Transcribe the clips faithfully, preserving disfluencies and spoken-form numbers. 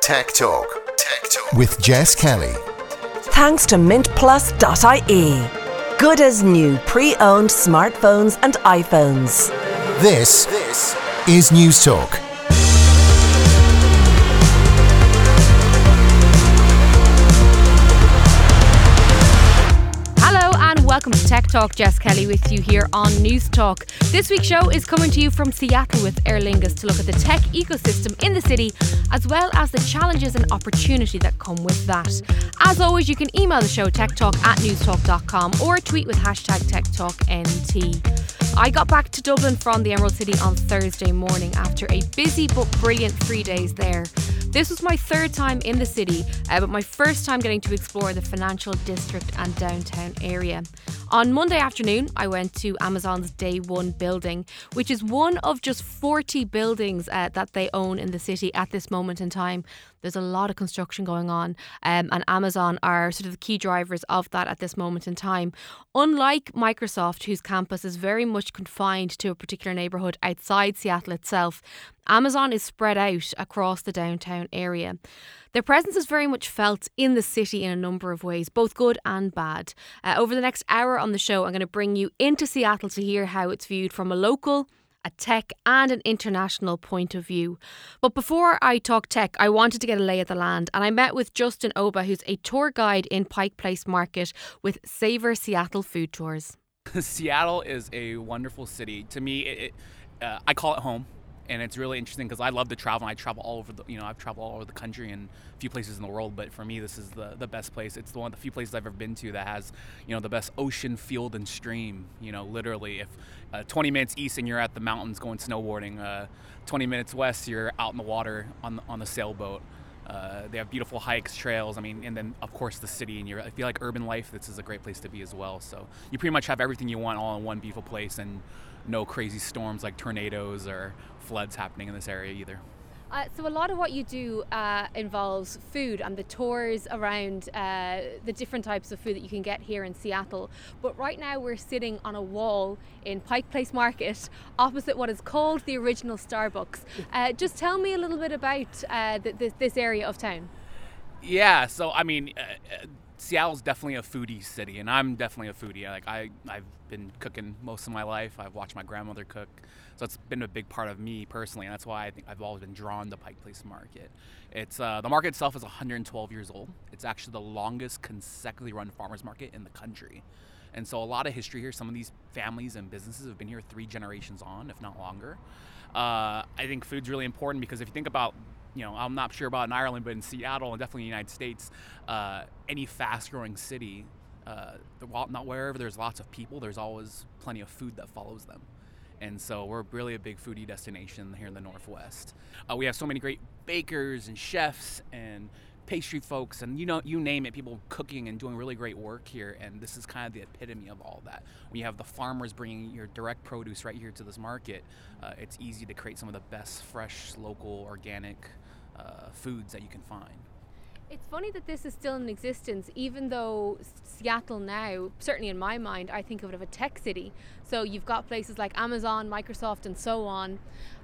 Tech Talk. Tech Talk with Jess Kelly. Thanks to mint plus dot I E. Good as new pre-owned smartphones and iPhones. This, this is News Talk. Welcome to Tech Talk. Jess Kelly with you here on News Talk. This week's show is coming to you from Seattle with Aer Lingus to look at the tech ecosystem in the city, as well as the challenges and opportunity that come with that. As always, you can email the show techtalk at newstalk dot com or tweet with hashtag TechTalkNT. I got back to Dublin from the Emerald City on Thursday morning after a busy but brilliant three days there. This was my third time in the city, uh, but my first time getting to explore the financial district and downtown area. On Monday afternoon, I went to Amazon's Day One building, which is one of just forty buildings uh, that they own in the city at this moment in time. There's a lot of construction going on, um, and Amazon are sort of the key drivers of that at this moment in time. Unlike Microsoft, whose campus is very much confined to a particular neighbourhood outside Seattle itself, Amazon is spread out across the downtown area. Their presence is very much felt in the city in a number of ways, both good and bad. Uh, over the next hour on the show, I'm going to bring you into Seattle to hear how it's viewed from a local, a tech and an international point of view. But before I talk tech, I wanted to get a lay of the land, and I met with Justin Oba, who's a tour guide in Pike Place Market with Savor Seattle Food Tours. Seattle is a wonderful city. To me, it, it, uh, I call it home. And it's really interesting because I love to travel. I travel all over the, you know, I've traveled all over the country and a few places in the world. But for me, this is the, the best place. It's the one of the few places I've ever been to that has, you know, the best ocean, field, and stream. You know, literally, if uh, twenty minutes east and you're at the mountains going snowboarding, uh, twenty minutes west you're out in the water on the, on the sailboat. Uh, they have beautiful hikes, trails. I mean, and then of course the city. And you're, if you like urban life, this is a great place to be as well. So you pretty much have everything you want all in one beautiful place, and no crazy storms like tornadoes or floods happening in this area either. Uh, so a lot of what you do uh, involves food and the tours around uh, the different types of food that you can get here in Seattle. But right now we're sitting on a wall in Pike Place Market opposite what is called the original Starbucks. Uh, just tell me a little bit about uh, th- this, this area of town. Yeah, so I mean, uh, Seattle's definitely a foodie city, and I'm definitely a foodie. Like I, I've been cooking most of my life. I've watched my grandmother cook, so it's been a big part of me personally, and that's why I think I've always been drawn to Pike Place Market. It's uh, the market itself is one hundred twelve years old. It's actually the longest consecutively run farmers market in the country, and so a lot of history here. Some of these families and businesses have been here three generations on, if not longer. Uh, I think food's really important because if you think about, you know, I'm not sure about in Ireland, but in Seattle and definitely in the United States, uh, any fast-growing city, uh, not wherever there's lots of people, there's always plenty of food that follows them. And so we're really a big foodie destination here in the Northwest. Uh, we have so many great bakers and chefs and pastry folks, and you know, you name it, people cooking and doing really great work here. And this is kind of the epitome of all that. When you have the farmers bringing your direct produce right here to this market, uh, it's easy to create some of the best fresh, local, organic uh, foods that you can find. It's funny that this is still in existence, even though Seattle now, certainly in my mind, I think of it as a tech city. So you've got places like Amazon, Microsoft, and so on.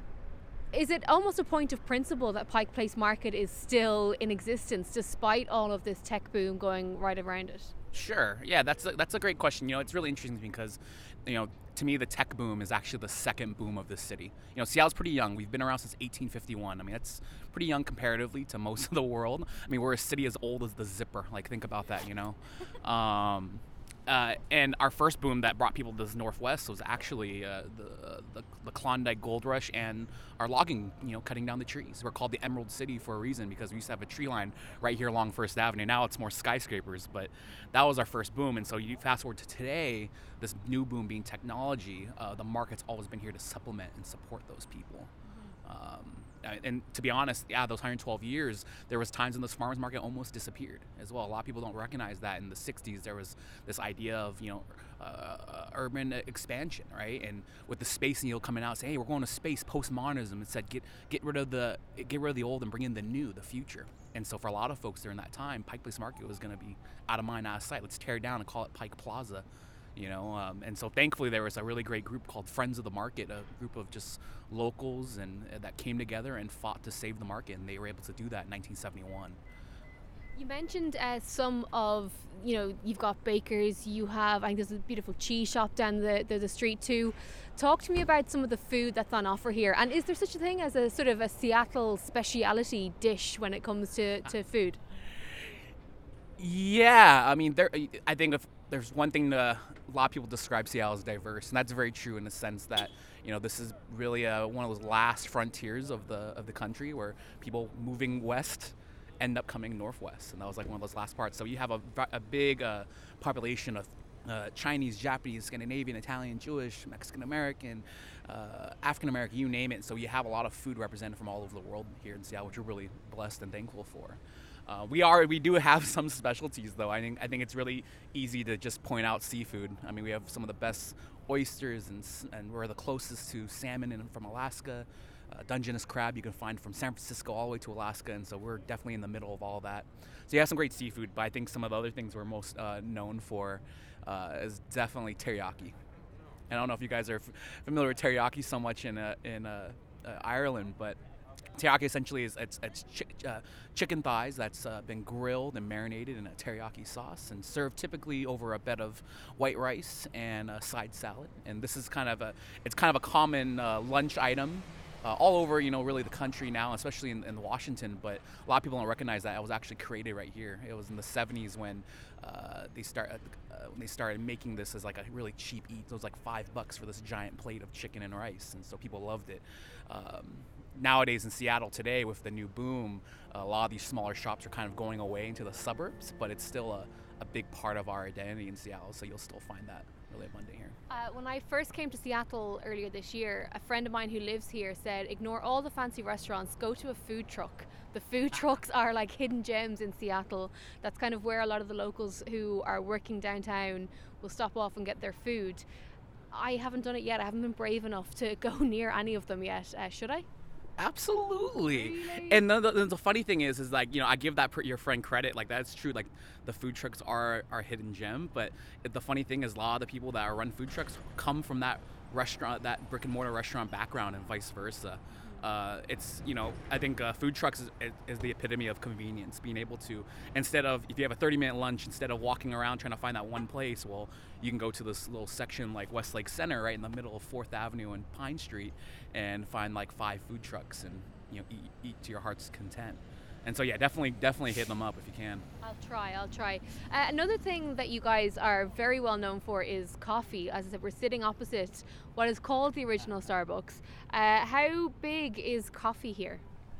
Is it almost a point of principle that Pike Place Market is still in existence despite all of this tech boom going right around it? Sure. Yeah, that's a, that's a great question. You know, it's really interesting because, you know, to me, the tech boom is actually the second boom of this city. You know, Seattle's pretty young. We've been around since eighteen fifty-one. I mean, that's pretty young comparatively to most of the world. I mean, we're a city as old as the zipper. Like, think about that, you know. um, uh, and our first boom that brought people to this Northwest was actually uh, the, the the Klondike Gold Rush and our logging, you know, cutting down the trees. We're called the Emerald City for a reason because we used to have a tree line right here along First Avenue. Now it's more skyscrapers, but that was our first boom. And so you fast forward to today, this new boom being technology, uh, the market's always been here to supplement and support those people. Um, and to be honest, yeah, those one hundred twelve years, there was times when this farmers market almost disappeared as well. A lot of people don't recognize that. In the sixties, there was this idea of, you know, uh, urban expansion, right? And with the Space Needle coming out, saying, hey, we're going to space, postmodernism. It said, get get rid of the get rid of the old and bring in the new, the future. And so for a lot of folks during that time, Pike Place Market was going to be out of mind, out of sight. Let's tear it down and call it Pike Plaza. You know, um, and so thankfully there was a really great group called Friends of the Market, a group of just locals and uh, that came together and fought to save the market, and they were able to do that in nineteen seventy-one. You mentioned uh, some of, you know, you've got bakers, you have, I think there's a beautiful cheese shop down the, the, the street too. Talk to me about some of the food that's on offer here. And is there such a thing as a sort of a Seattle speciality dish when it comes to, to food? Yeah, I mean, there. I think if there's one thing to, a lot of people describe Seattle as diverse, and that's very true in the sense that, you know, this is really a, one of those last frontiers of the of the country where people moving west end up coming northwest, and that was like one of those last parts. So you have a, a big uh, population of uh, Chinese, Japanese, Scandinavian, Italian, Jewish, Mexican American, uh, African American, you name it. So you have a lot of food represented from all over the world here in Seattle, which we're really blessed and thankful for. Uh, we are we do have some specialties though. I think I think it's really easy to just point out seafood. I mean, we have some of the best oysters, and and we're the closest to salmon in, from Alaska. Uh, Dungeness crab you can find from San Francisco all the way to Alaska, and so we're definitely in the middle of all that. So you have some great seafood, but I think some of the other things we're most uh, known for uh, is definitely teriyaki. I don't know if you guys are f- familiar with teriyaki so much in uh, in uh, uh, Ireland, but teriyaki essentially is it's, it's chi- uh, chicken thighs that's uh, been grilled and marinated in a teriyaki sauce and served typically over a bed of white rice and a side salad. And this is kind of a it's kind of a common uh, lunch item uh, all over, you know, really the country now, especially in, in Washington. But a lot of people don't recognize that it was actually created right here. It was in the seventies when uh, they start uh, when they started making this as like a really cheap eat. It was like five bucks for this giant plate of chicken and rice, and so people loved it. Um, Nowadays in Seattle today, with the new boom, a lot of these smaller shops are kind of going away into the suburbs, but it's still a, a big part of our identity in Seattle, so you'll still find that really abundant here. Uh, when I first came to Seattle earlier this year, a friend of mine who lives here said, ignore all the fancy restaurants, go to a food truck. The food trucks are like hidden gems in Seattle. That's kind of where a lot of the locals who are working downtown will stop off and get their food. I haven't done it yet. I haven't been brave enough to go near any of them yet. Uh, should I? Absolutely. Really? And the, the, the funny thing is, is like, you know, I give that per, your friend credit. Like, that's true. Like, the food trucks are our hidden gem. But the funny thing is, a lot of the people that are run food trucks come from that restaurant, that brick and mortar restaurant background, and vice versa. Uh, it's, you know, I think uh, food trucks is, is the epitome of convenience. Being able to, instead of, if you have a thirty minute lunch, instead of walking around trying to find that one place, well, you can go to this little section like Westlake Center right in the middle of fourth Avenue and Pine Street and find like five food trucks and, you know, eat, eat to your heart's content. And so, yeah, definitely, definitely hit them up if you can. I'll try, I'll try. Uh, another thing that you guys are very well known for is coffee. As I said, we're sitting opposite what is called the original Starbucks. Uh, how big is coffee here?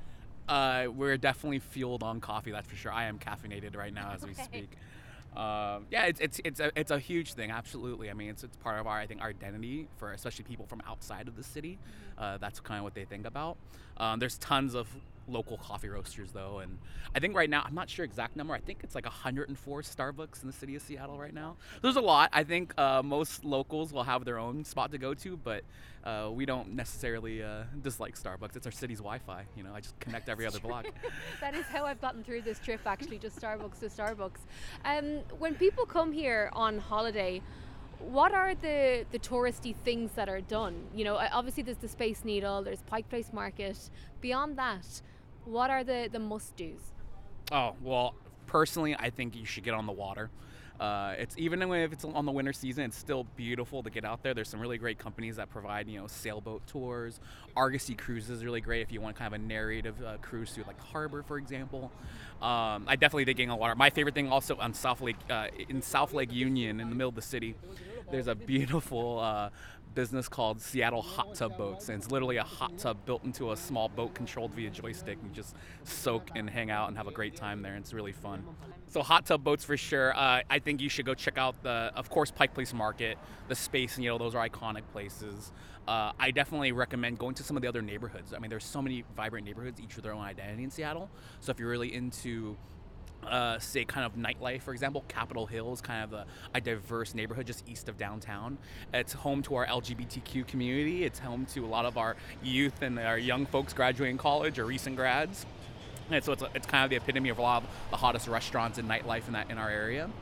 Uh, we're definitely fueled on coffee, that's for sure. I am caffeinated right now as we Okay. speak. Uh, yeah, it's it's it's a it's a huge thing, absolutely. I mean, it's it's part of our I think our identity for especially people from outside of the city. Uh, that's kind of what they think about. Um, there's tons of local coffee roasters though, and I think right now I'm not sure exact number. I think it's like one hundred four Starbucks in the city of Seattle right now. There's a lot. I think uh, most locals will have their own spot to go to, but uh, we don't necessarily uh, dislike Starbucks. It's our city's Wi-Fi. You know, I just connect every other block. That is how I've gotten through this trip, actually, just Starbucks to Starbucks. Um, when people come here on holiday, what are the, the touristy things that are done? You know, obviously there's the Space Needle, there's Pike Place Market. Beyond that, what are the, the must-dos? Oh, well, personally, I think you should get on the water. Uh, it's even if it's on the winter season, it's still beautiful to get out there. There's some really great companies that provide, you know, sailboat tours. Argosy Cruises is really great if you want kind of a narrative uh, cruise through like the harbor, for example. Um, I definitely dig getting on the water. My favorite thing also on South Lake, uh, in South Lake Union, in the middle of the city, there's a beautiful uh, business called Seattle Hot Tub Boats, and it's literally a hot tub built into a small boat controlled via joystick. You just soak and hang out and have a great time there. It's really fun. So hot tub boats for sure. Uh, I think you should go check out the, of course, Pike Place Market, the Space, and you know, those are iconic places. Uh, I definitely recommend going to some of the other neighborhoods. I mean, there's so many vibrant neighborhoods, each with their own identity in Seattle. So if you're really into Uh, say kind of nightlife, for example, Capitol Hill is kind of a, a diverse neighborhood just east of downtown. It's home to our L G B T Q community. It's home to a lot of our youth and our young folks graduating college or recent grads. And so it's, it's kind of the epitome of a lot of the hottest restaurants and nightlife in that in our area.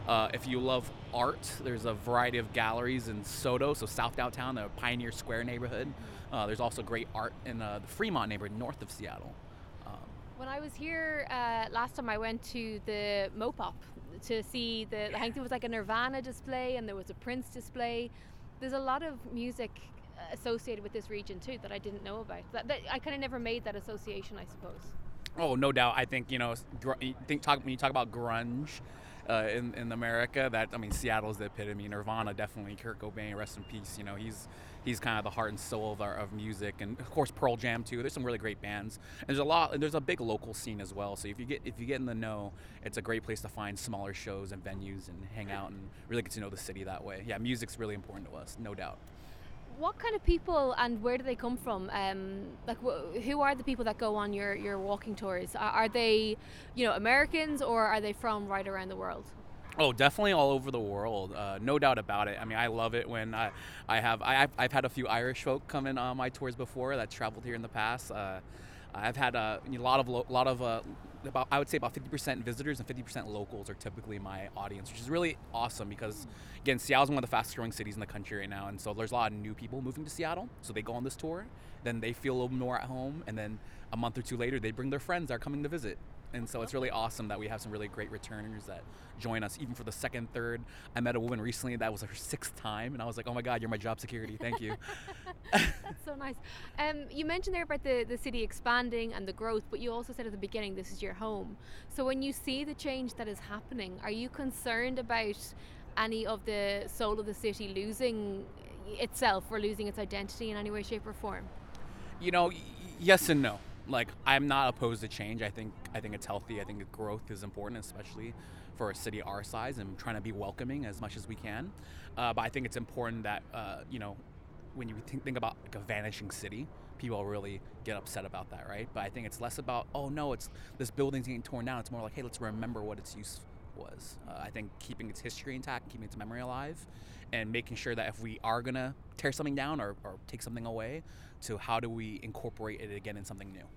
Uh, if you love art, there's a variety of galleries in SoDo, so South Downtown, the Pioneer Square neighborhood. Uh, there's also great art in uh, the Fremont neighborhood north of Seattle. Um, When I was here uh, last time, I went to the Mopop to see the, I think there was like a Nirvana display and there was a Prince display. There's a lot of music associated with this region too that I didn't know about. That, that I kind of never made that association, I suppose. Oh, no doubt. I think, you know, gr- you think talk when you talk about grunge uh, in in America, that I mean, Seattle's the epitome. Nirvana, definitely. Kurt Cobain, rest in peace. You know, he's he's kind of the heart and soul of our of music, and of course Pearl Jam too. There's some really great bands. And there's a lot. And there's a big local scene as well. So if you get if you get in the know, it's a great place to find smaller shows and venues and hang out and really get to know the city that way. Yeah, music's really important to us, no doubt. What kind of people and where do they come from? Um, like, wh- who are the people that go on your, your walking tours? Are, are they, you know, Americans, or are they from right around the world? Oh, definitely all over the world, uh, no doubt about it. I mean, I love it when I, I have I, I've, I've had a few Irish folk come in on my tours before that traveled here in the past. Uh, I've had a, a lot of lo- lot of uh, about I would say about fifty percent visitors and fifty percent locals are typically my audience, which is really awesome because again, Seattle's one of the fastest growing cities in the country right now, and so there's a lot of new people moving to Seattle. So they go on this tour, then they feel a little more at home, and then a month or two later they bring their friends that are coming to visit. And so it's really awesome that we have some really great returners that join us, even for the second, third. I met a woman recently that was her sixth time, and I was like, oh my God, you're my job security. Thank you. That's so nice. Um, you mentioned there about the, the city expanding and the growth, but you also said at the beginning this is your home. So when you see the change that is happening, are you concerned about any of the soul of the city losing itself or losing its identity in any way, shape, or form? You know, y- yes and no. Like, I'm not opposed to change. I think I think it's healthy. I think that growth is important, especially for a city our size, and trying to be welcoming as much as we can. Uh, but I think it's important that, uh, you know, when you think, think about like a vanishing city, people really get upset about that, right? But I think it's less about, oh no, it's this building's getting torn down. It's more like, hey, let's remember what its use was. Uh, I think keeping its history intact, keeping its memory alive, and making sure that if we are gonna tear something down or, or take something away, to how do we incorporate it again in something new.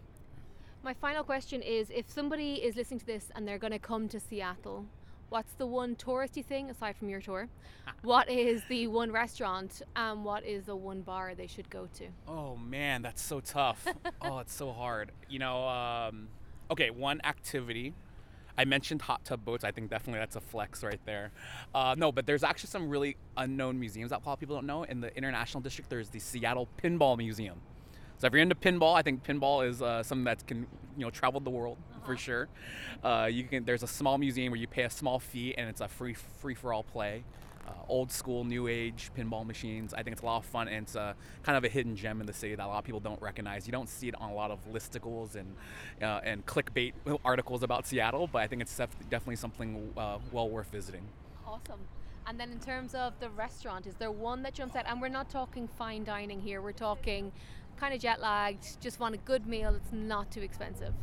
My final question is, if somebody is listening to this and they're going to come to Seattle, what's the one touristy thing, aside from your tour, what is the one restaurant and what is the one bar they should go to? Oh man, that's so tough. Oh, it's so hard. You know, um, okay, one activity. I mentioned hot tub boats. I think definitely that's a flex right there. Uh, no, but there's actually some really unknown museums that a lot of people don't know. In the International District, there's the Seattle Pinball Museum. So if you're into pinball, I think pinball is uh, something that can, you know, travel the world uh-huh. for sure. Uh, you can. There's a small museum where you pay a small fee and it's a free free for all play. Uh, old school, new age pinball machines. I think it's a lot of fun, and it's a, kind of a hidden gem in the city that a lot of people don't recognize. You don't see it on a lot of listicles and uh, and clickbait articles about Seattle, but I think it's def- definitely something uh, well worth visiting. Awesome. And then in terms of the restaurant, is there one that jumps out? And we're not talking fine dining here. We're talking kind of jet lagged, just want a good meal that's not too expensive.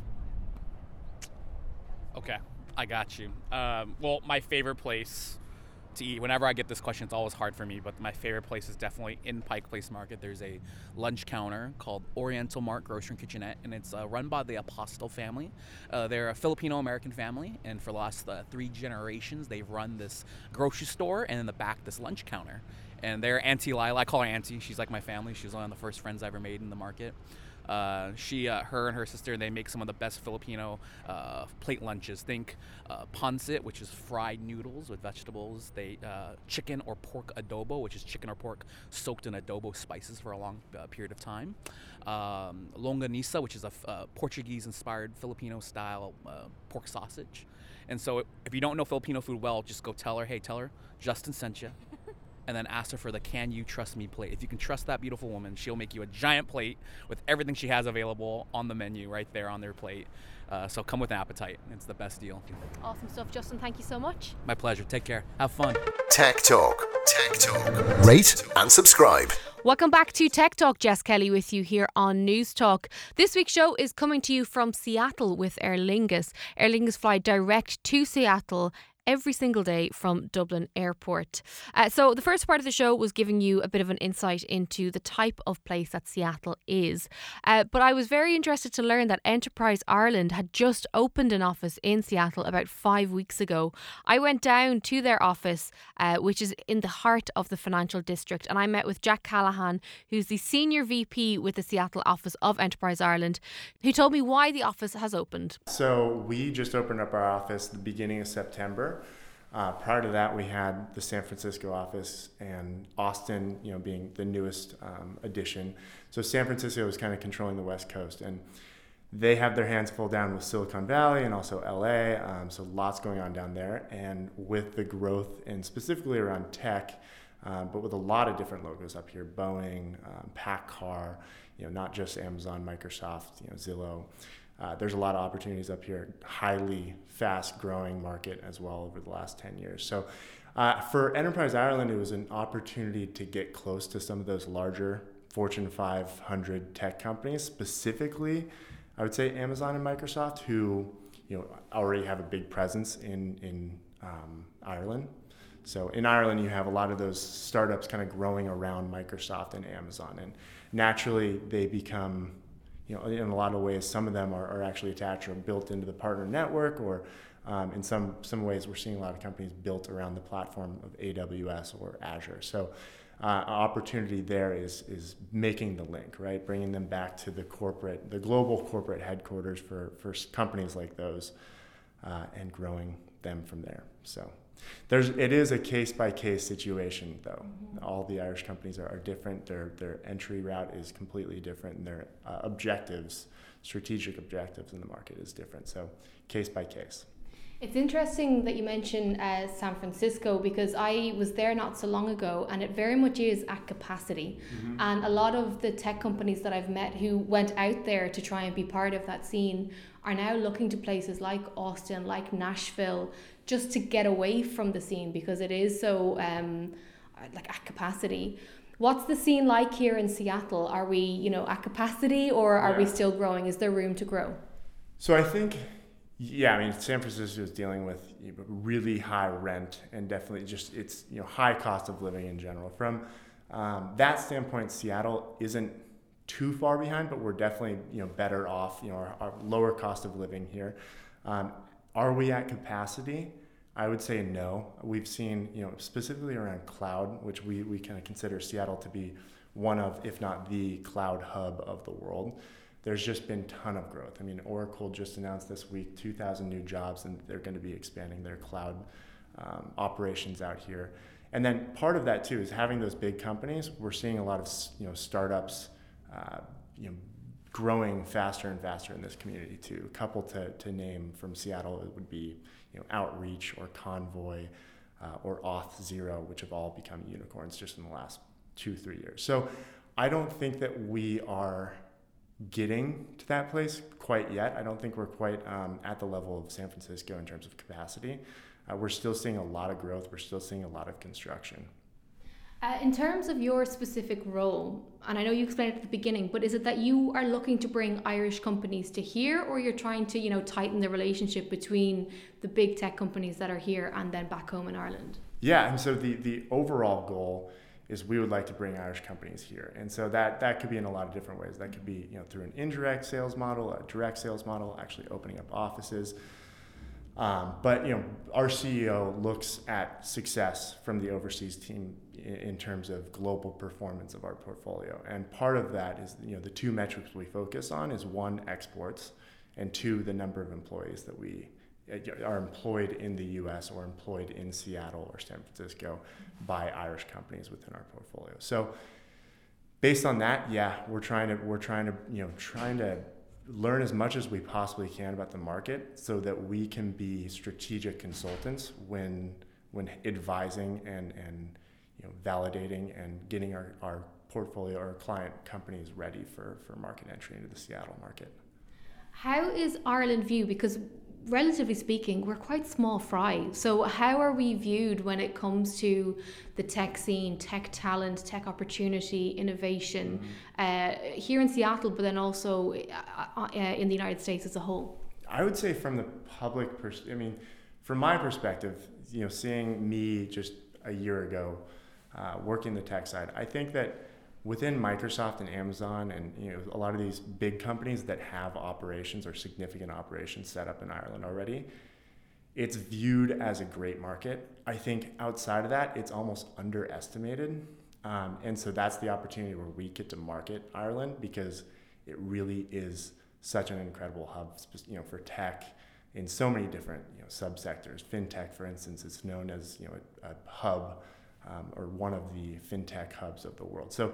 Okay, I got you. Um, well, my favorite place to eat, whenever I get this question, it's always hard for me, but my favorite place is definitely in Pike Place Market. There's a lunch counter called Oriental Mart Grocery and Kitchenette, and it's uh, run by the Apostol family. Uh, they're a Filipino-American family, and for the last uh, three generations, they've run this grocery store, and in the back, this lunch counter. And they're Auntie Lila. I call her Auntie. She's like my family. She's one of the first friends I ever made in the market. Uh, she, uh, her and her sister, they make some of the best Filipino uh, plate lunches. Think uh, pancit, which is fried noodles with vegetables. They uh, chicken or pork adobo, which is chicken or pork soaked in adobo spices for a long uh, period of time. Um, longanisa, which is a f- uh, Portuguese-inspired Filipino-style uh, pork sausage. And so if you don't know Filipino food well, just go tell her, hey, tell her Justin sent you. And then ask her for the Can You Trust Me plate. If you can trust that beautiful woman, she'll make you a giant plate with everything she has available on the menu right there on their plate. Uh, so come with an appetite. It's the best deal. Awesome stuff. Justin, thank you so much. My pleasure. Take care. Have fun. Tech Talk. Tech Talk. Rate and subscribe. Welcome back to Tech Talk. Jess Kelly with you here on News Talk. This week's show is coming to you from Seattle with Aer Lingus. Aer Lingus fly direct to Seattle every single day from Dublin Airport. Uh, so the first part of the show was giving you a bit of an insight into the type of place that Seattle is. Uh, but I was very interested to learn that Enterprise Ireland had just opened an office in Seattle about five weeks ago. I went down to their office, uh, which is in the heart of the financial district, and I met with Jack Callahan, who's the Senior V P with the Seattle office of Enterprise Ireland, who told me why the office has opened. So we just opened up our office the beginning of September. Uh, prior to that, we had the San Francisco office and Austin, you know, being the newest um, addition. So San Francisco is kind of controlling the West Coast, and they have their hands full down with Silicon Valley and also L A. Um, so lots going on down there, and with the growth and specifically around tech, uh, but with a lot of different logos up here: Boeing, um, PACCAR, you know, not just Amazon, Microsoft, you know, Zillow. Uh, there's a lot of opportunities up here, highly fast-growing market as well over the last ten years. So uh, for Enterprise Ireland, it was an opportunity to get close to some of those larger Fortune five hundred tech companies, specifically, I would say Amazon and Microsoft, who you know already have a big presence in, in um, Ireland. So in Ireland, you have a lot of those startups kind of growing around Microsoft and Amazon, and naturally they become, you know, in a lot of ways, some of them are, are actually attached or built into the partner network, or um, in some some ways, we're seeing a lot of companies built around the platform of A W S or Azure. So, uh, opportunity there is is making the link, right, bringing them back to the corporate, the global corporate headquarters for for companies like those, uh, and growing them from there. So. There's, it is a case-by-case situation, though. Mm-hmm. All the Irish companies are, are different. Their their entry route is completely different, and their uh, objectives, strategic objectives in the market is different. So, case by case. It's interesting that you mention uh, San Francisco, because I was there not so long ago, and it very much is at capacity. Mm-hmm. And a lot of the tech companies that I've met who went out there to try and be part of that scene are now looking to places like Austin, like Nashville, just to get away from the scene, because it is so um, like at capacity. What's the scene like here in Seattle? Are we, you know, at capacity, or are yeah. we still growing? Is there room to grow? So I think, yeah, I mean, San Francisco is dealing with you know, really high rent, and definitely just it's you know high cost of living in general. From um, that standpoint, Seattle isn't too far behind, but we're definitely you know better off. You know, our, our lower cost of living here. Um, are we at capacity? I would say no. We've seen, you know, specifically around cloud, which we, we kind of consider Seattle to be one of, if not the cloud hub of the world. There's just been a ton of growth. I mean, Oracle just announced this week two thousand new jobs, and they're going to be expanding their cloud um, operations out here. And then part of that too is having those big companies. We're seeing a lot of, you know, startups, uh, you know, growing faster and faster in this community too. A couple to, to name from Seattle, it would be, you know, Outreach or Convoy uh, or Auth Zero, which have all become unicorns just in the last two, three years. So I don't think that we are getting to that place quite yet. I don't think we're quite um, at the level of San Francisco in terms of capacity. Uh, we're still seeing a lot of growth. We're still seeing a lot of construction. Uh, in terms of your specific role, and I know you explained it at the beginning, but is it that you are looking to bring Irish companies to here, or you're trying to, you know, tighten the relationship between the big tech companies that are here and then back home in Ireland? Yeah, and so the, the overall goal is we would like to bring Irish companies here. And so that, that could be in a lot of different ways. That could be, you know, through an indirect sales model, a direct sales model, actually opening up offices. Um, but, you know, our C E O looks at success from the overseas team in, in terms of global performance of our portfolio. And part of that is, you know, the two metrics we focus on is one, exports, and two, the number of employees that we are employed in the U S or employed in Seattle or San Francisco by Irish companies within our portfolio. So based on that, yeah, we're trying to, we're trying to, you know, trying to learn as much as we possibly can about the market so that we can be strategic consultants when when advising and, and you know validating and getting our, our portfolio or client companies ready for, for market entry into the Seattle market. How is Ireland viewed? Because relatively speaking, we're quite small fry. So how are we viewed when it comes to the tech scene, tech talent, tech opportunity, innovation, mm-hmm. uh, here in Seattle, but then also uh, uh, in the United States as a whole? I would say from the public, pers- I mean, from my perspective, you know, seeing me just a year ago uh, working the tech side, I think that within Microsoft and Amazon and you know a lot of these big companies that have operations or significant operations set up in Ireland already, it's viewed as a great market. I think outside of that, it's almost underestimated. Um, and so that's the opportunity where we get to market Ireland, because it really is such an incredible hub, you know, for tech in so many different you know subsectors. FinTech, for instance, is known as you know a, a hub um, or one of the FinTech hubs of the world. So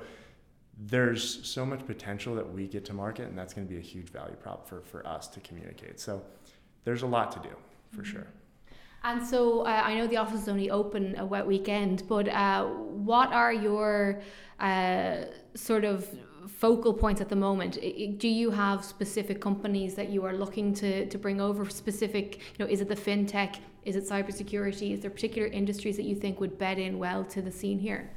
there's so much potential that we get to market, and that's going to be a huge value prop for, for us to communicate. So there's a lot to do, for mm-hmm. sure. And so uh, I know the office is only open a wet weekend, but uh, what are your uh, sort of focal points at the moment? Do you have specific companies that you are looking to, to bring over? Specific, you know, is it the fintech? Is it cybersecurity? Is there particular industries that you think would bed in well to the scene here?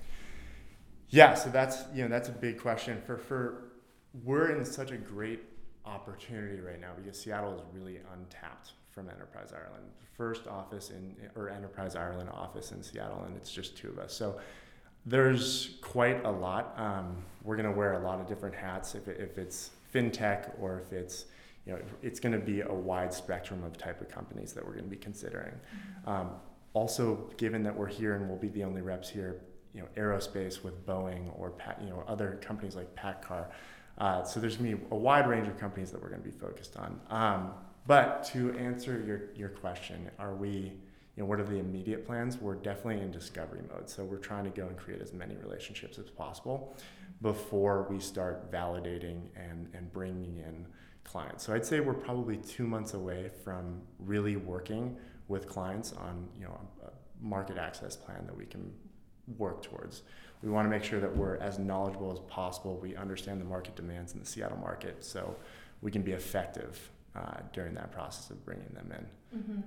Yeah, so that's you know that's a big question. For for we're in such a great opportunity right now because Seattle is really untapped from Enterprise Ireland. First office in or Enterprise Ireland office in Seattle, and it's just two of us. So there's quite a lot. Um, we're going to wear a lot of different hats if it, if it's fintech or if it's you know it's going to be a wide spectrum of type of companies that we're going to be considering. Mm-hmm. Um, also, given that we're here and we'll be the only reps here, you know, aerospace with Boeing or you know other companies like PACCAR. Uh, so there's going to be a wide range of companies that we're going to be focused on. Um, but to answer your your question, are we, you know, what are the immediate plans? We're definitely in discovery mode. So we're trying to go and create as many relationships as possible before we start validating and, and bringing in clients. So I'd say we're probably two months away from really working with clients on, you know, a market access plan that we can work towards. We want to make sure that we're as knowledgeable as possible. We understand the market demands in the Seattle market, so we can be effective uh, during that process of bringing them in. Mm-hmm.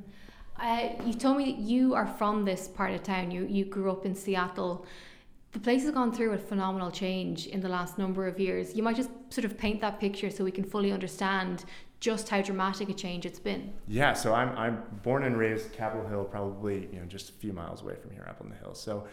Uh, you told me that you are from this part of town. You you grew up in Seattle. The place has gone through a phenomenal change in the last number of years. You might just sort of paint that picture so we can fully understand just how dramatic a change it's been. Yeah, so I'm I'm born and raised Capitol Hill, probably you know just a few miles away from here, up on the hill. So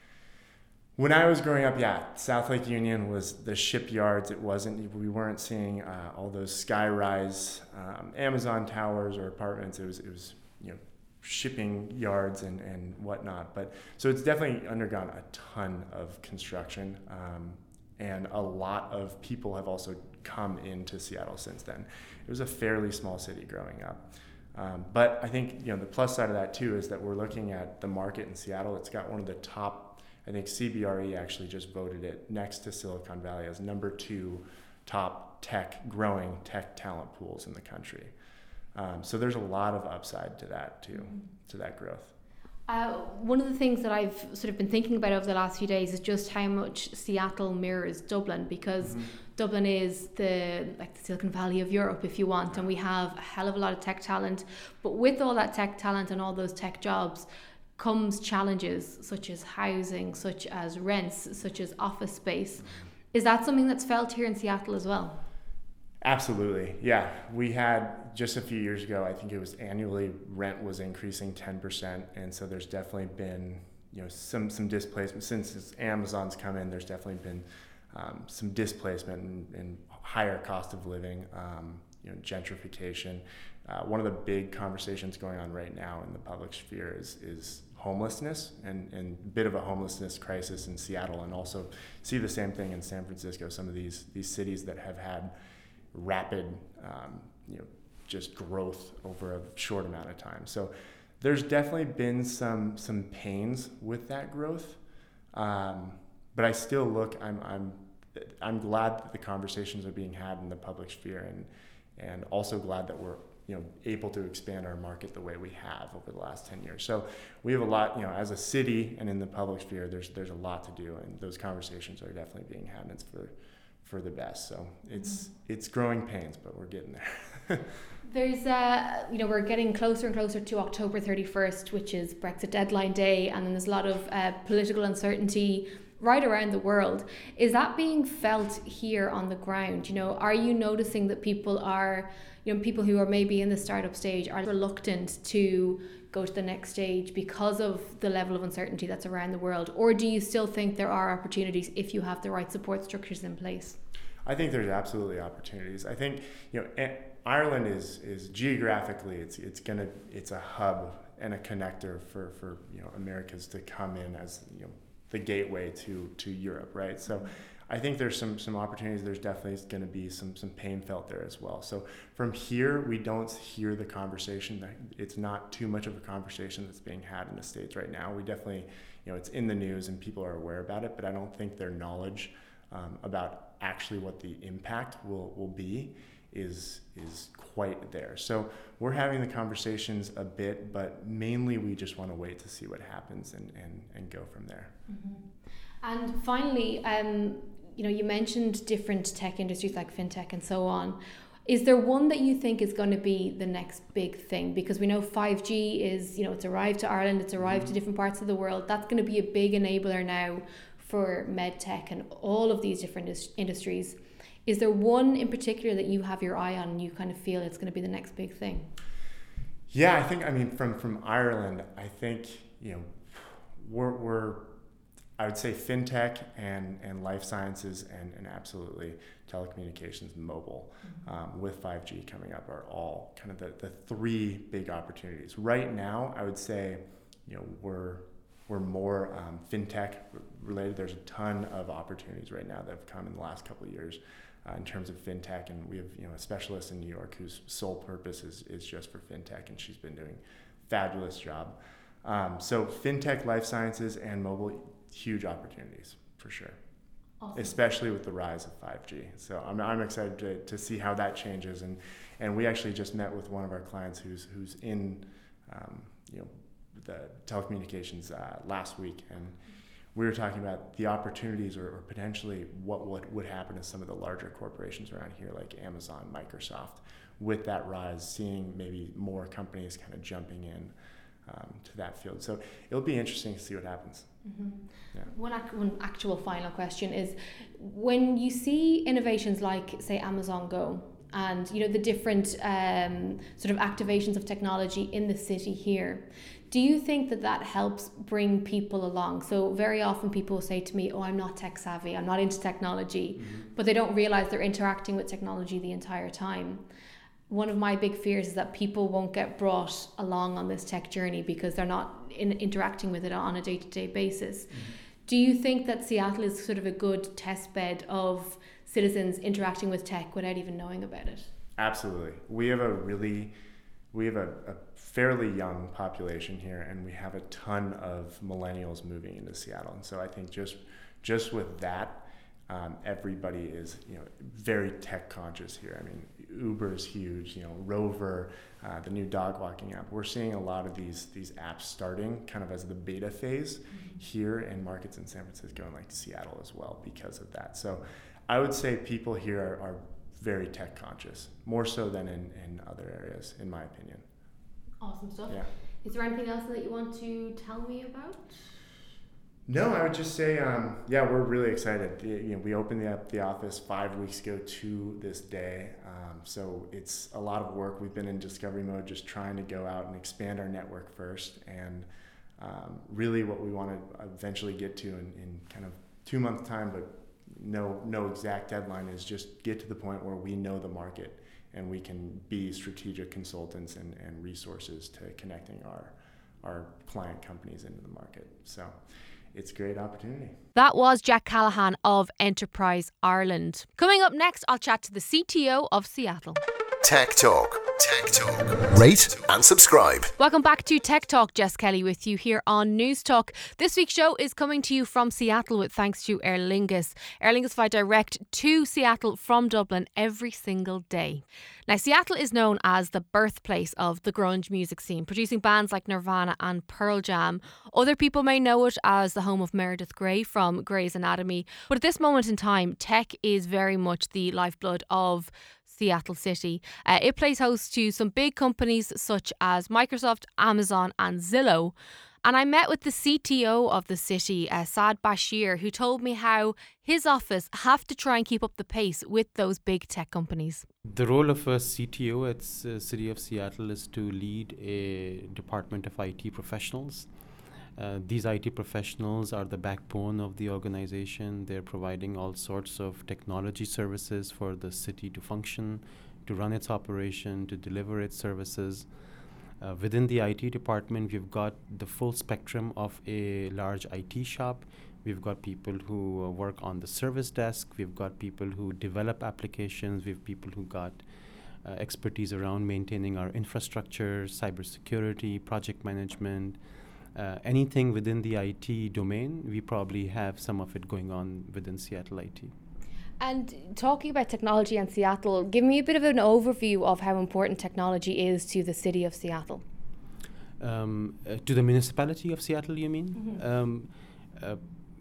when I was growing up, yeah, South Lake Union was the shipyards. It wasn't, we weren't seeing uh, all those sky-rise um, Amazon towers or apartments. It was, it was, you know, shipping yards and, and whatnot. But so it's definitely undergone a ton of construction, um, and a lot of people have also come into Seattle since then. It was a fairly small city growing up. Um, but I think, you know, the plus side of that too is that we're looking at the market in Seattle. It's got one of the top, I think C B R E actually just voted it next to Silicon Valley as number two top tech, growing tech talent pools in the country. Um, so there's a lot of upside to that too, mm-hmm. to that growth. Uh, one of the things that I've sort of been thinking about over the last few days is just how much Seattle mirrors Dublin, because mm-hmm. Dublin is the like the Silicon Valley of Europe, if you want, and we have a hell of a lot of tech talent. But with all that tech talent and all those tech jobs comes challenges such as housing, such as rents, such as office space. Is that something that's felt here in Seattle as well? Absolutely, yeah. We had, just a few years ago, I think it was annually, rent was increasing ten percent, and so there's definitely been, you know, some some displacement. Since Amazon's come in, there's definitely been um, some displacement and, and higher cost of living, um, you know, gentrification. Uh, one of the big conversations going on right now in the public sphere is is homelessness and, and a bit of a homelessness crisis in Seattle, and also see the same thing in San Francisco, some of these these cities that have had rapid um, you know just growth over a short amount of time. So there's definitely been some some pains with that growth, um, but I still look I'm I'm I'm glad that the conversations are being had in the public sphere, and and also glad that we're you know, able to expand our market the way we have over the last ten years. So we have a lot, you know, as a city and in the public sphere, there's there's a lot to do, and those conversations are definitely being had, and it's for for the best. So it's mm-hmm. it's growing pains, but we're getting there. There's, uh, you know, we're getting closer and closer to October thirty-first, which is Brexit deadline day, and then there's a lot of uh, political uncertainty right around the world. Is that being felt here on the ground? You know, are you noticing that people are, you know, people who are maybe in the startup stage are reluctant to go to the next stage because of the level of uncertainty that's around the world? Or do you still think there are opportunities if you have the right support structures in place? I think there's absolutely opportunities. I think, you know, Ireland is is geographically it's it's gonna it's a hub and a connector for, for you know Americas to come in as, you know, the gateway to to Europe, right? So I think there's some some opportunities. There's definitely going to be some some pain felt there as well. So from here, we don't hear the conversation. That it's not too much of a conversation that's being had in the States right now. We definitely, you know, it's in the news and people are aware about it, but I don't think their knowledge um, about actually what the impact will will be is is quite there. So we're having the conversations a bit, but mainly we just want to wait to see what happens and and, and go from there. Mm-hmm. And finally, um, you know, you mentioned different tech industries like fintech and so on. Is there one that you think is going to be the next big thing? Because we know five G is, you know, it's arrived to Ireland, it's arrived mm-hmm. to different parts of the world. That's going to be a big enabler now for med tech and all of these different is- industries. Is there one in particular that you have your eye on and you kind of feel it's going to be the next big thing? Yeah, I think, I mean, from, from Ireland, I think, you know, we're, we're I would say fintech and, and life sciences and, and absolutely telecommunications and mobile mm-hmm. um, with five G coming up are all kind of the, the three big opportunities. Right now, I would say, you know, we're we're more um, fintech related. There's a ton of opportunities right now that have come in the last couple of years uh, in terms of fintech, and we have, you know, a specialist in New York whose sole purpose is, is just for fintech, and she's been doing a fabulous job. Um, so fintech, life sciences, and mobile, huge opportunities for sure. Awesome. Especially with the rise of five G. So I'm I'm excited to, to see how that changes, and and we actually just met with one of our clients who's who's in um, you know the telecommunications uh, last week, and we were talking about the opportunities or, or potentially what would would happen to some of the larger corporations around here like Amazon, Microsoft, with that rise, seeing maybe more companies kind of jumping in um, to that field. So it'll be interesting to see what happens. Mm-hmm. Yeah. One, ac- one actual final question is, when you see innovations like, say, Amazon Go, and you know the different um, sort of activations of technology in the city here, do you think that that helps bring people along? So very often people say to me, oh, I'm not tech savvy, I'm not into technology, mm-hmm. but they don't realize they're interacting with technology the entire time. One of my big fears is that people won't get brought along on this tech journey because they're not in, interacting with it on a day-to-day basis. Mm-hmm. Do you think that Seattle is sort of a good test bed of citizens interacting with tech without even knowing about it? Absolutely. We have a really, we have a, a fairly young population here, and we have a ton of millennials moving into Seattle. And so I think just just with that, um, everybody is, you know, very tech conscious here. I mean, Uber is huge, you know, Rover, uh, the new dog walking app. We're seeing a lot of these these apps starting kind of as the beta phase mm-hmm. here in markets in San Francisco and like Seattle as well because of that. So I would say people here are, are very tech conscious, more so than in, in other areas, in my opinion. Awesome stuff. Yeah. Is there anything else that you want to tell me about? No, I would just say, um, yeah, we're really excited. You know, we opened the, the office five weeks ago to this day, um, so it's a lot of work. We've been in discovery mode, just trying to go out and expand our network first, and um, really what we want to eventually get to in, in kind of two months time, but no no exact deadline, is just get to the point where we know the market and we can be strategic consultants and, and resources to connecting our our client companies into the market. So it's a great opportunity. That was Jack Callahan of Enterprise Ireland. Coming up next, I'll chat to the C T O of Seattle. Tech Talk. Tech Talk. Rate and subscribe. Welcome back to Tech Talk. Jess Kelly with you here on News Talk. This week's show is coming to you from Seattle with thanks to Aer Lingus. Aer Lingus fly direct to Seattle from Dublin every single day. Now, Seattle is known as the birthplace of the grunge music scene, producing bands like Nirvana and Pearl Jam. Other people may know it as the home of Meredith Grey from Grey's Anatomy. But at this moment in time, tech is very much the lifeblood of Seattle City. Uh, it plays host to some big companies such as Microsoft, Amazon and Zillow. And I met with the C T O of the city, uh, Saad Bashir, who told me how his office have to try and keep up the pace with those big tech companies. The role of a C T O at the uh, City of Seattle is to lead a department of I T professionals. Uh, these I T professionals are the backbone of the organization. They're providing all sorts of technology services for the city to function, to run its operation, to deliver its services. Uh, within the I T department, we've got the full spectrum of a large I T shop. We've got people who uh, work on the service desk. We've got people who develop applications. We've people who got uh, expertise around maintaining our infrastructure, cybersecurity, project management. Uh, anything within the I T domain, we probably have some of it going on within Seattle I T. And talking about technology in Seattle, give me a bit of an overview of how important technology is to the city of Seattle. Um, uh, to the municipality of Seattle, you mean? Mm-hmm. Um, uh,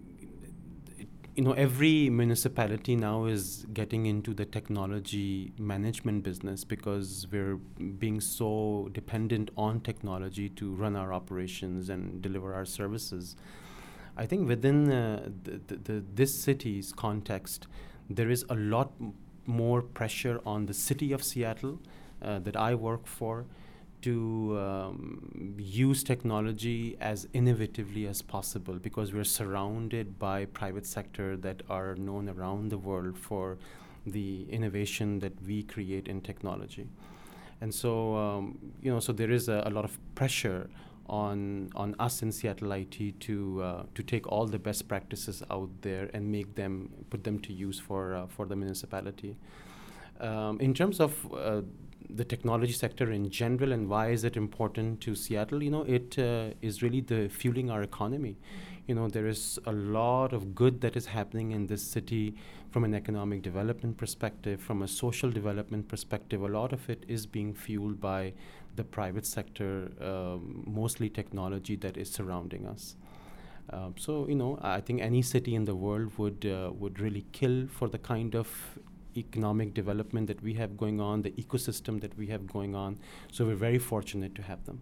it, you know, every municipality now is getting into the technology management business because we're being so dependent on technology to run our operations and deliver our services. I think within uh, the, the, the, this city's context, there is a lot m- more pressure on the city of Seattle uh, that I work for to um, use technology as innovatively as possible because we're surrounded by private sector that are known around the world for the innovation that we create in technology. And so, um, you know, so there is a, a lot of pressure on on us in Seattle I T to uh, to take all the best practices out there and make them, put them to use for uh, for the municipality. Um, in terms of uh, the technology sector in general and why is it important to Seattle, you know, it uh, is really the fueling our economy. You know, there is a lot of good that is happening in this city from an economic development perspective, from a social development perspective. A lot of it is being fueled by the private sector, um, mostly technology that is surrounding us. Uh, so, you know, I think any city in the world would uh, would really kill for the kind of economic development that we have going on, the ecosystem that we have going on. So we're very fortunate to have them.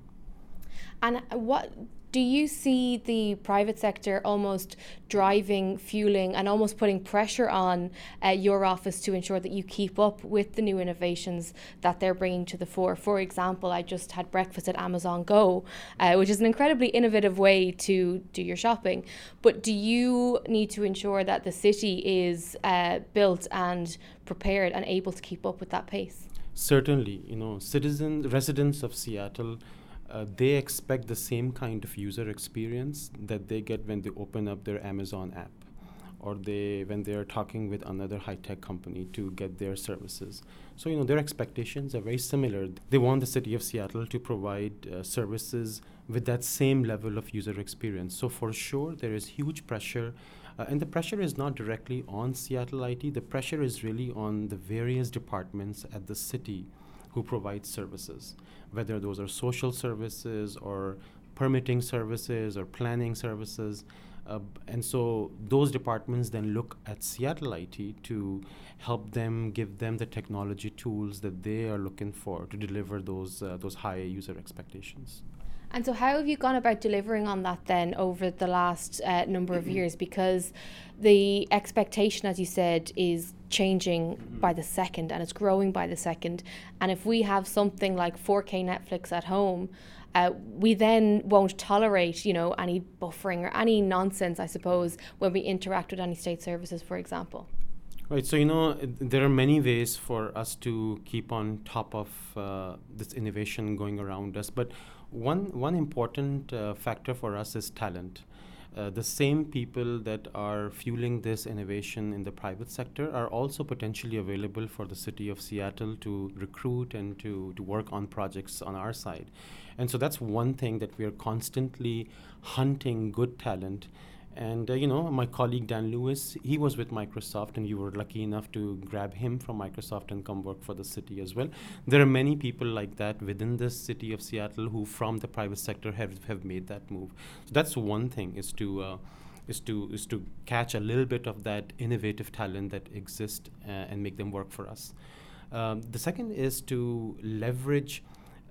And what do you see the private sector almost driving, fueling, and almost putting pressure on uh, your office to ensure that you keep up with the new innovations that they're bringing to the fore? For example, I just had breakfast at Amazon Go, uh, which is an incredibly innovative way to do your shopping. But do you need to ensure that the city is uh, built and prepared and able to keep up with that pace? Certainly, you know, citizens, residents of Seattle, Uh, they expect the same kind of user experience that they get when they open up their Amazon app or they when they're talking with another high-tech company to get their services. So, you know, their expectations are very similar. They want the city of Seattle to provide uh, services with that same level of user experience. So for sure, there is huge pressure. Uh, and the pressure is not directly on Seattle I T. The pressure is really on the various departments at the city who provide services, whether those are social services or permitting services or planning services. Uh, and so those departments then look at Seattle I T to help them, give them the technology tools that they are looking for to deliver those uh, those high user expectations. And so how have you gone about delivering on that then over the last uh, number of years? Because the expectation, as you said, is changing mm-hmm. by the second and it's growing by the second. And if we have something like four K Netflix at home, uh, we then won't tolerate, you know, any buffering or any nonsense, I suppose, when we interact with any state services, for example. Right, so, you know, there are many ways for us to keep on top of uh, this innovation going around us. But one one important uh, factor for us is talent. Uh, the same people that are fueling this innovation in the private sector are also potentially available for the city of Seattle to recruit and to, to work on projects on our side. And so that's one thing that we are constantly hunting good talent. And, uh, you know, my colleague Dan Lewis, he was with Microsoft and you were lucky enough to grab him from Microsoft and come work for the city as well. There are many people like that within the city of Seattle who from the private sector have, have made that move. So that's one thing is to uh, is to is to catch a little bit of that innovative talent that exists uh, and make them work for us. Um, the second is to leverage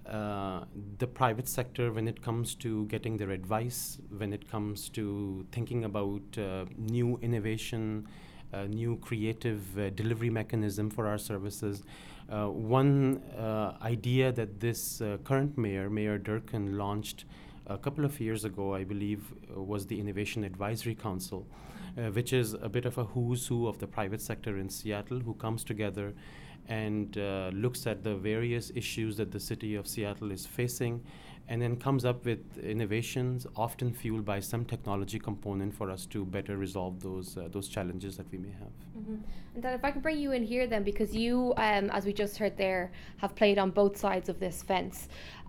uh, the private sector, when it comes to getting their advice, when it comes to thinking about uh, new innovation, uh, new creative uh, delivery mechanism for our services. Uh, one uh, idea that this uh, current mayor, Mayor Durkan, launched a couple of years ago, I believe, uh, was the Innovation Advisory Council, uh, which is a bit of a who's who of the private sector in Seattle, who comes together and uh, looks at the various issues that the city of Seattle is facing, and then comes up with innovations, often fueled by some technology component for us to better resolve those uh, those challenges that we may have. Mm-hmm. And then if I can bring you in here then, because you, um, as we just heard there, have played on both sides of this fence.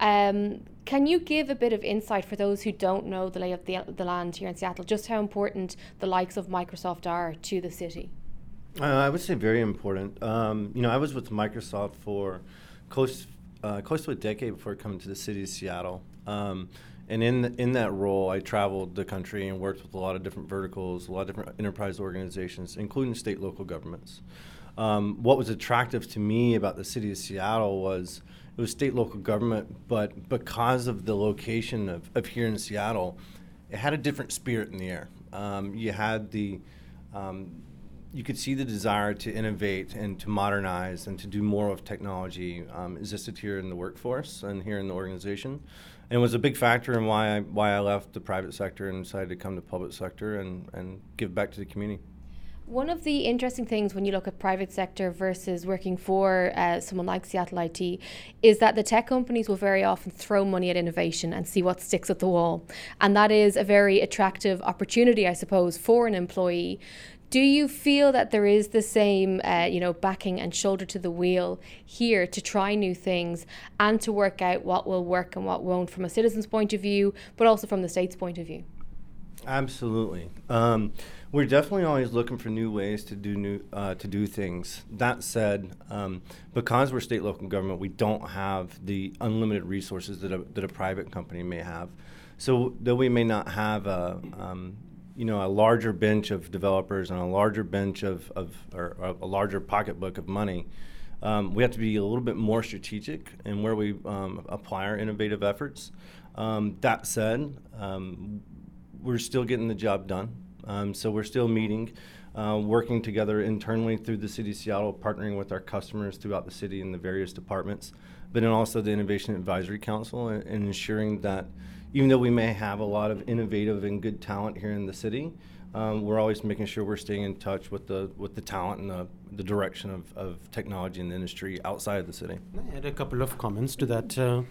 Um, can you give a bit of insight for those who don't know the lay of the, the land here in Seattle, just how important the likes of Microsoft are to the city? Uh, I would say very important. Um, you know, I was with Microsoft for close uh, close to a decade before coming to the city of Seattle. Um, and in the, in that role, I traveled the country and worked with a lot of different verticals, a lot of different enterprise organizations, including state local governments. Um, what was attractive to me about the city of Seattle was it was state local government, but because of the location of, of here in Seattle, it had a different spirit in the air. Um, you had the um, You could see the desire to innovate and to modernize and to do more of technology um, existed here in the workforce and here in the organization, and it was a big factor in why I why I left the private sector and decided to come to public sector and, and give back to the community. One of the interesting things when you look at private sector versus working for uh, someone like Seattle I T is that the tech companies will very often throw money at innovation and see what sticks at the wall, and that is a very attractive opportunity, I suppose, for an employee. Do you feel that there is the same, uh, you know, backing and shoulder to the wheel here to try new things and to work out what will work and what won't from a citizen's point of view, but also from the state's point of view? Absolutely. Um, we're definitely always looking for new ways to do new uh, to do things. That said, um, because we're state local government, we don't have the unlimited resources that a, that a private company may have. So though we may not have a um, you know, a larger bench of developers and a larger bench of, of or, or a larger pocketbook of money, um, we have to be a little bit more strategic in where we um, apply our innovative efforts. Um, that said, um, we're still getting the job done. Um, so we're still meeting, uh, working together internally through the City of Seattle, partnering with our customers throughout the city in the various departments, but then also the Innovation Advisory Council, and, and ensuring that even though we may have a lot of innovative and good talent here in the city, um, we're always making sure we're staying in touch with the with the talent and the, the direction of, of technology in the industry outside of the city. I had a couple of comments to that. Uh,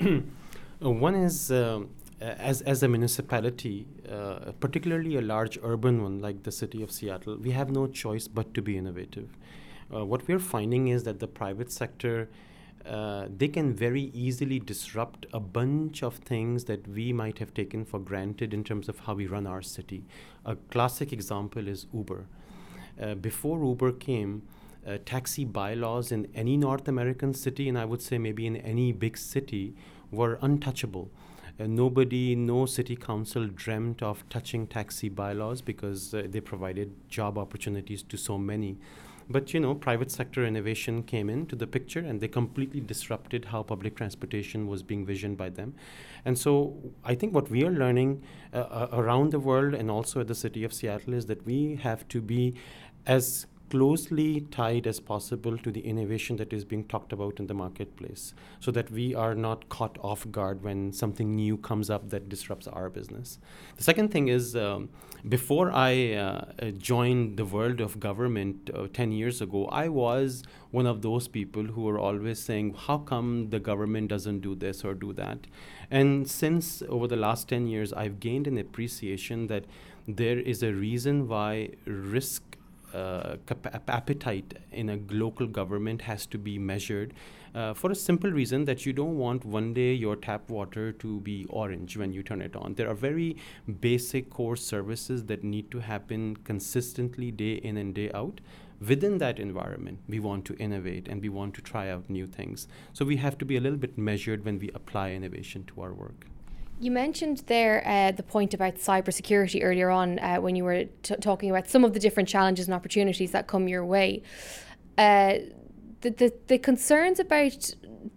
one is, uh, as, as a municipality, uh, particularly a large urban one like the city of Seattle, we have no choice but to be innovative. Uh, what we're finding is that the private sector Uh, they can very easily disrupt a bunch of things that we might have taken for granted in terms of how we run our city. A classic example is Uber. Uh, before Uber came, uh, taxi bylaws in any North American city, and I would say maybe in any big city, were untouchable. Uh, nobody, no city council dreamt of touching taxi bylaws because uh, they provided job opportunities to so many. But, you know, private sector innovation came into the picture and they completely disrupted how public transportation was being visioned by them. And so I think what we are learning uh, uh, around the world and also at the city of Seattle is that we have to be as closely tied as possible to the innovation that is being talked about in the marketplace so that we are not caught off guard when something new comes up that disrupts our business. The second thing is, um, before I uh, joined the world of government uh, ten years ago, I was one of those people who were always saying, how come the government doesn't do this or do that? And since over the last ten years, I've gained an appreciation that there is a reason why risk Uh, cap- appetite in a local government has to be measured uh, for a simple reason that you don't want one day your tap water to be orange when you turn it on. There are very basic core services that need to happen consistently day in and day out. Within that environment, we want to innovate and we want to try out new things. So we have to be a little bit measured when we apply innovation to our work. You mentioned there uh, the point about cybersecurity earlier on uh, when you were t- talking about some of the different challenges and opportunities that come your way. Uh, the, the the concerns about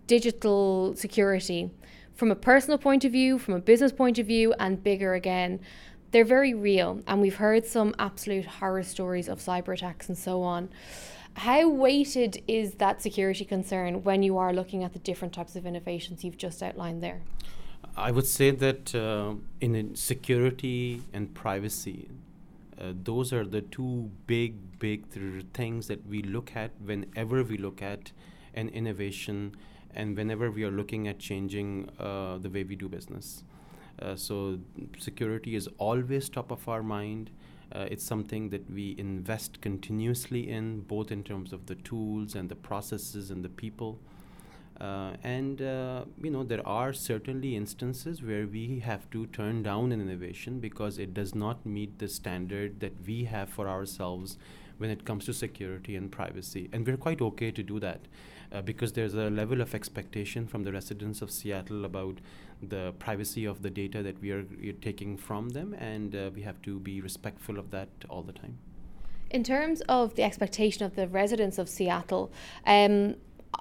digital security from a personal point of view, from a business point of view, and bigger again, they're very real. And we've heard some absolute horror stories of cyber attacks and so on. How weighted is that security concern when you are looking at the different types of innovations you've just outlined there? I would say that uh, in security and privacy, uh, those are the two big, big th- things that we look at whenever we look at an innovation and whenever we are looking at changing uh, the way we do business. Uh, so security is always top of our mind. Uh, it's something that we invest continuously in, both in terms of the tools and the processes and the people. Uh, and, uh, you know, there are certainly instances where we have to turn down an innovation because it does not meet the standard that we have for ourselves when it comes to security and privacy. And we're quite okay to do that uh, because there's a level of expectation from the residents of Seattle about the privacy of the data that we are we're taking from them, and uh, we have to be respectful of that all the time. In terms of the expectation of the residents of Seattle, um,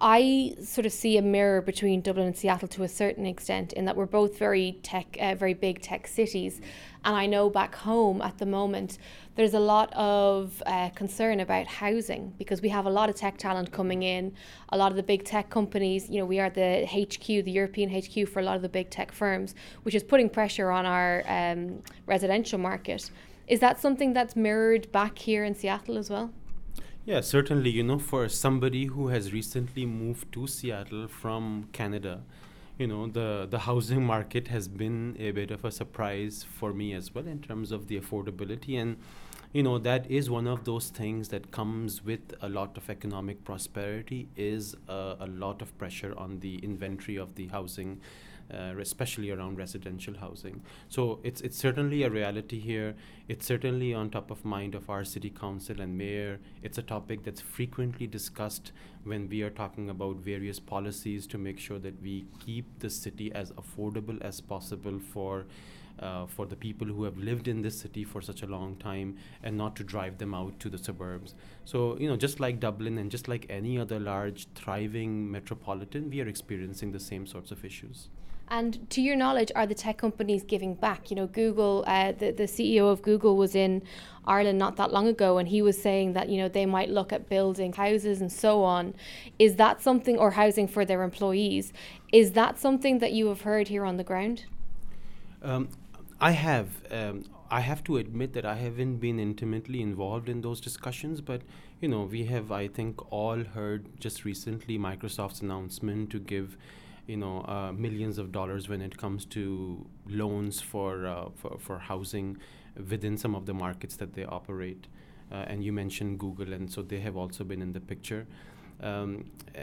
I sort of see a mirror between Dublin and Seattle to a certain extent, in that we're both very tech, uh, very big tech cities. And I know back home at the moment, there's a lot of uh, concern about housing because we have a lot of tech talent coming in. A lot of the big tech companies, you know, we are the H Q, the European H Q for a lot of the big tech firms, which is putting pressure on our um, residential market. Is that something that's mirrored back here in Seattle as well? Yeah, certainly. You know, for somebody who has recently moved to Seattle from Canada, you know, the, the housing market has been a bit of a surprise for me as well in terms of the affordability. And, you know, that is one of those things that comes with a lot of economic prosperity, is uh, a lot of pressure on the inventory of the housing, Uh, especially around residential housing. So it's it's certainly a reality here. It's certainly on top of mind of our city council and mayor. It's a topic that's frequently discussed when we are talking about various policies to make sure that we keep the city as affordable as possible for uh, for the people who have lived in this city for such a long time, and not to drive them out to the suburbs. So, you know, just like Dublin and just like any other large, thriving metropolitan, we are experiencing the same sorts of issues. And to your knowledge, are the tech companies giving back? You know, Google, uh, the, the C E O of Google was in Ireland not that long ago, and he was saying that, you know, they might look at building houses and so on. Is that something, or housing for their employees, is that something that you have heard here on the ground? Um, I have. Um, I have to admit that I haven't been intimately involved in those discussions, but, you know, we have, I think, all heard just recently Microsoft's announcement to give you know, uh, millions of dollars when it comes to loans for, uh, for for housing within some of the markets that they operate. Uh, and you mentioned Google, and so they have also been in the picture. Um, uh,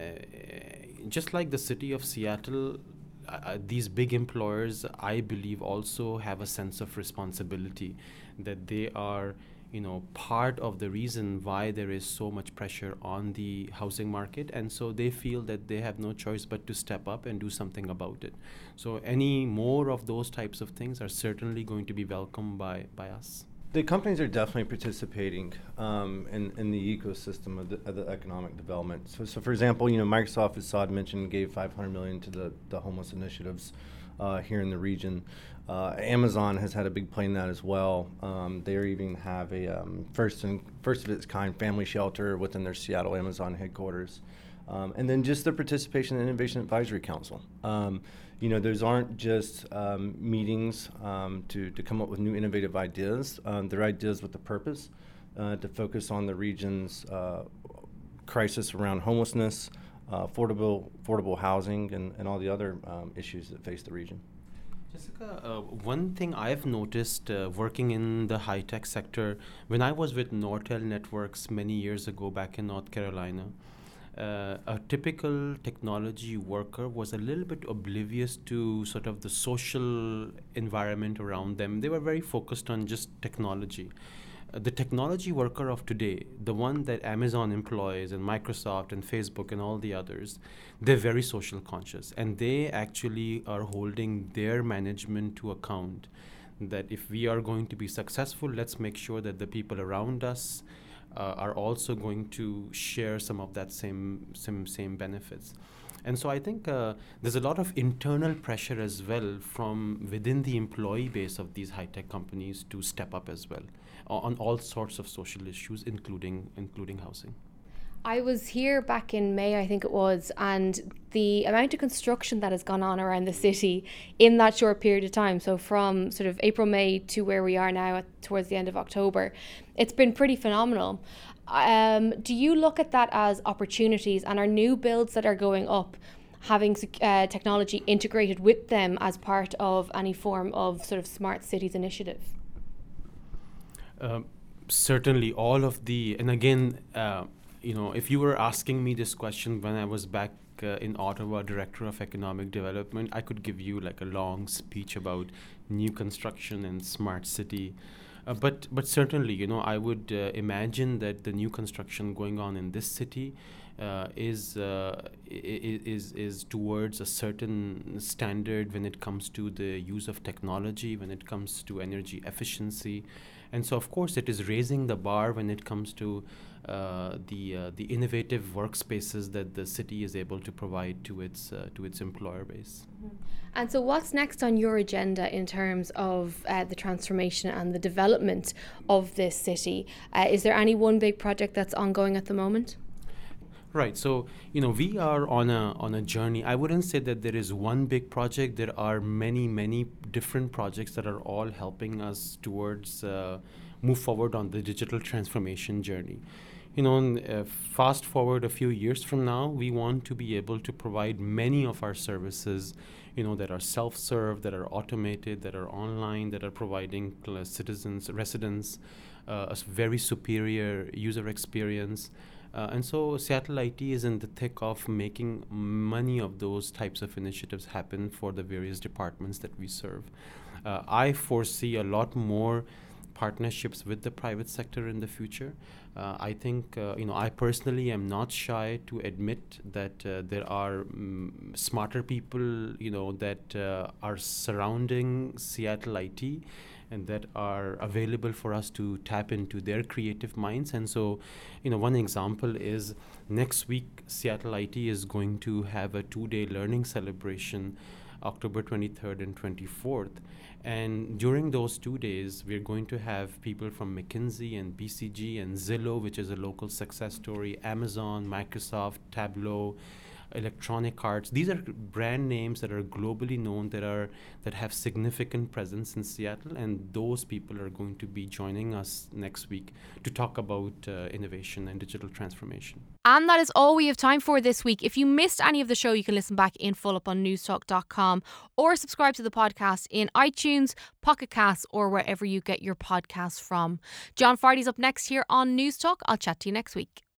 just like the city of Seattle, uh, these big employers, I believe, also have a sense of responsibility, that they are you know, part of the reason why there is so much pressure on the housing market. And so they feel that they have no choice but to step up and do something about it. So any more of those types of things are certainly going to be welcomed by, by us. The companies are definitely participating um, in, in the ecosystem of the, of the economic development. So, so, for example, you know, Microsoft, as Saad mentioned, gave five hundred million dollars to the, the homeless initiatives uh, here in the region. Uh, Amazon has had a big play in that as well. Um, they even have a um, first and first of its kind family shelter within their Seattle Amazon headquarters. Um, and then just the participation in the Innovation Advisory Council. Um, you know, those aren't just um, meetings um, to, to come up with new innovative ideas. Um, they're ideas with a purpose uh, to focus on the region's uh, crisis around homelessness, uh, affordable affordable housing, and, and all the other um, issues that face the region. Jessica, uh, one thing I've noticed uh, working in the high-tech sector, when I was with Nortel Networks many years ago back in North Carolina, uh, a typical technology worker was a little bit oblivious to sort of the social environment around them. They were very focused on just technology. Uh, the technology worker of today, the one that Amazon employs and Microsoft and Facebook and all the others, they're very social conscious, and they actually are holding their management to account that if we are going to be successful, let's make sure that the people around us uh, are also going to share some of that same, same, same benefits. And so I think uh, there's a lot of internal pressure as well from within the employee base of these high-tech companies to step up as well on all sorts of social issues, including including housing. I was here back in May, I think it was, and the amount of construction that has gone on around the city in that short period of time, so from sort of April, May to where we are now at, towards the end of October, it's been pretty phenomenal. Um, do you look at that as opportunities, and are new builds that are going up having uh, technology integrated with them as part of any form of sort of smart cities initiative? Um, certainly all of the, and again, uh, you know, if you were asking me this question when I was back uh, in Ottawa, Director of Economic Development, I could give you like a long speech about new construction and smart city. Uh, but but certainly, you know, I would uh, imagine that the new construction going on in this city uh, is, uh, is is towards a certain standard when it comes to the use of technology, when it comes to energy efficiency. And so, of course, it is raising the bar when it comes to uh, the uh, the innovative workspaces that the city is able to provide to its uh, to its employer base. Mm-hmm. And so, what's next on your agenda in terms of uh, the transformation and the development of this city? Uh, is there any one big project that's ongoing at the moment? Right. So, you know, we are on a on a journey. I wouldn't say that there is one big project. There are many, many different projects that are all helping us towards uh, move forward on the digital transformation journey. You know, uh, fast forward a few years from now, we want to be able to provide many of our services, you know, that are self-serve, that are automated, that are online, that are providing uh, citizens, residents, uh, a very superior user experience. Uh, and so Seattle I T is in the thick of making many of those types of initiatives happen for the various departments that we serve. Uh, I foresee a lot more partnerships with the private sector in the future. Uh, I think, uh, you know, I personally am not shy to admit that uh, there are um, smarter people, you know, that uh, are surrounding Seattle I T and that are available for us to tap into their creative minds. And so, you know, one example is next week, Seattle I T is going to have a two-day learning celebration, October twenty-third and twenty-fourth. And during those two days, we're going to have people from McKinsey and B C G and Zillow, which is a local success story, Amazon, Microsoft, Tableau, Electronic Arts. These are brand names that are globally known, that are that have significant presence in Seattle, and those people are going to be joining us next week to talk about uh, innovation and digital transformation. And that is all we have time for this week. If you missed any of the show, you can listen back in full up on newstalk dot com or subscribe to the podcast in iTunes, Pocket Casts, or wherever you get your podcasts from. John Fardy's up next here on Newstalk. I'll chat to you next week.